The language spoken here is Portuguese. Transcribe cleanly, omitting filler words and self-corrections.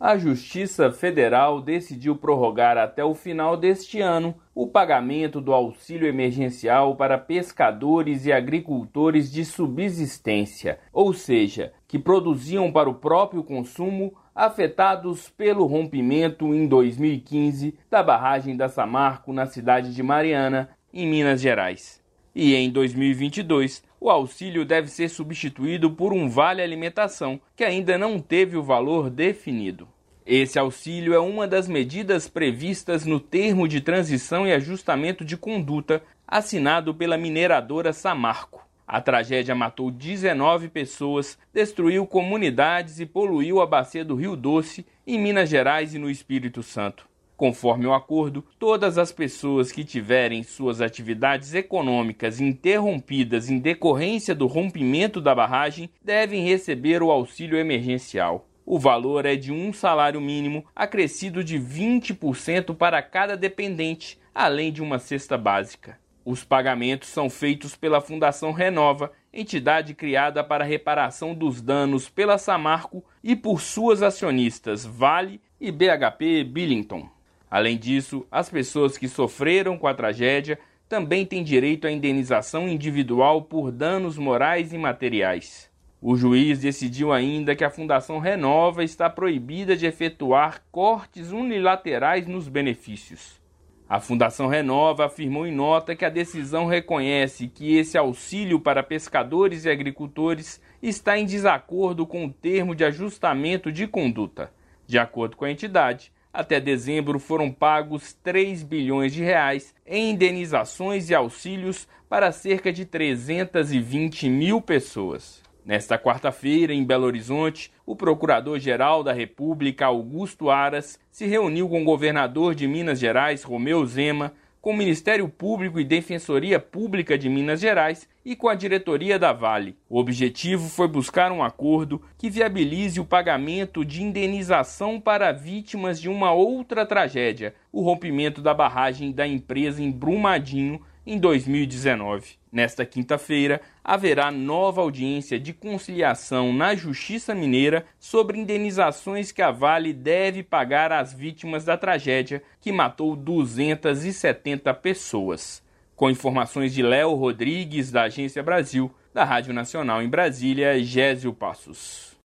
A Justiça Federal decidiu prorrogar até o final deste ano o pagamento do auxílio emergencial para pescadores e agricultores de subsistência, ou seja, que produziam para o próprio consumo, afetados pelo rompimento em 2015 da barragem da Samarco na cidade de Mariana, em Minas Gerais. E em 2022, o auxílio deve ser substituído por um vale-alimentação, que ainda não teve o valor definido. Esse auxílio é uma das medidas previstas no Termo de Transição e Ajustamento de Conduta, assinado pela mineradora Samarco. A tragédia matou 19 pessoas, destruiu comunidades e poluiu a bacia do Rio Doce, em Minas Gerais e no Espírito Santo. Conforme o acordo, todas as pessoas que tiverem suas atividades econômicas interrompidas em decorrência do rompimento da barragem devem receber o auxílio emergencial. O valor é de um salário mínimo, acrescido de 20% para cada dependente, além de uma cesta básica. Os pagamentos são feitos pela Fundação Renova, entidade criada para reparação dos danos pela Samarco e por suas acionistas Vale e BHP Billiton. Além disso, as pessoas que sofreram com a tragédia também têm direito à indenização individual por danos morais e materiais. O juiz decidiu ainda que a Fundação Renova está proibida de efetuar cortes unilaterais nos benefícios. A Fundação Renova afirmou em nota que a decisão reconhece que esse auxílio para pescadores e agricultores está em desacordo com o termo de ajustamento de conduta. De acordo com a entidade, até dezembro foram pagos 3 bilhões de reais em indenizações e auxílios para cerca de 320 mil pessoas. Nesta quarta-feira, em Belo Horizonte, o Procurador-Geral da República, Augusto Aras, se reuniu com o governador de Minas Gerais, Romeu Zema, com o Ministério Público e Defensoria Pública de Minas Gerais e com a diretoria da Vale. O objetivo foi buscar um acordo que viabilize o pagamento de indenização para vítimas de uma outra tragédia, o rompimento da barragem da empresa em Brumadinho, em 2019. Nesta quinta-feira, haverá nova audiência de conciliação na Justiça Mineira sobre indenizações que a Vale deve pagar às vítimas da tragédia que matou 270 pessoas. Com informações de Léo Rodrigues, da Agência Brasil, da Rádio Nacional em Brasília, Gésio Passos.